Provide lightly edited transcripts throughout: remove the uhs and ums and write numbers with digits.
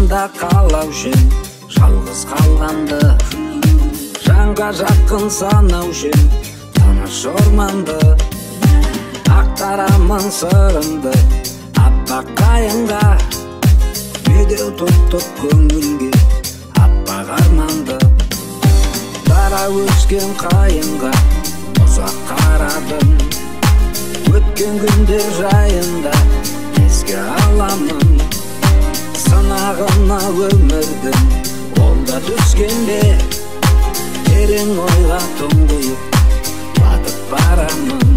жанымда қалаушым, жалғыз қалғанды жанға жақын санаушым, тыныш орманды ақтарамын сырымды аппақ қайыңға, медеу тұттық көңілге аппақ арманды. Дара өскен қайыңға ұзақ қарадым, өткен күндер жайында еске аламын. Сынағына өмірдің ол да түскенде, терең ойға тұңғиық батып барамын.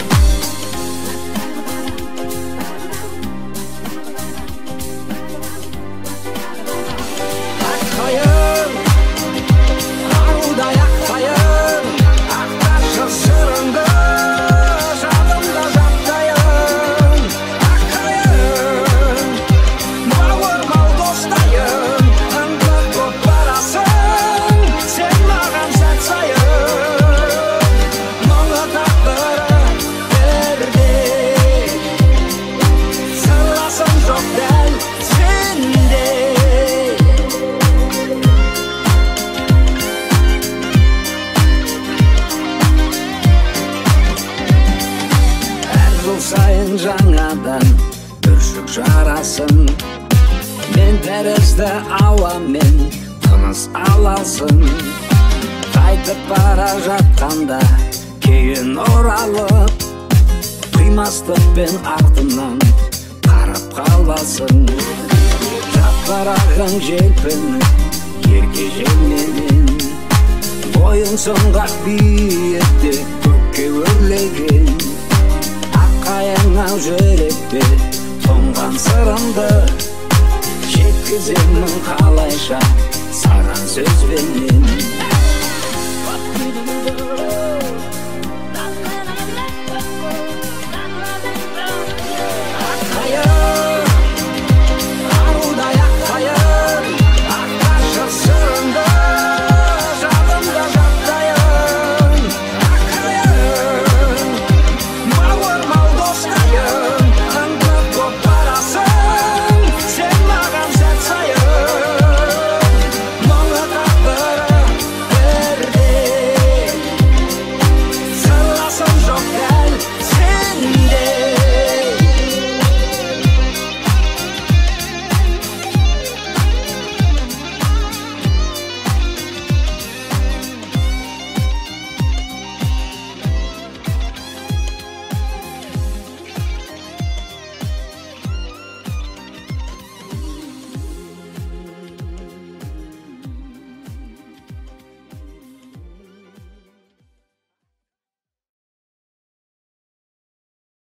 Аққайың, арудай аққайың, ақташы сырыңды жадымда жаттайын. Аққайың, бауырмал достайын, ынтық боп барасың сен маған сәт сайын. Мұңы тағдыры бірдей, сырласым жоқ дәл сендей. Әр жыл сайын жаңадан бүршік жарасың, мен тәрізді ауамен тыныс аласың. Қайтып бара жатқанда кейін оралып, қимастықпен артымнан қарап қаласың. Жапырағың желпініп ерке желменен, бойың сұңғақ биікте көкке өрлеген. Аққайың ау жүректе тұнған сырымды, жеткіземін қалайша саған сөзбенен.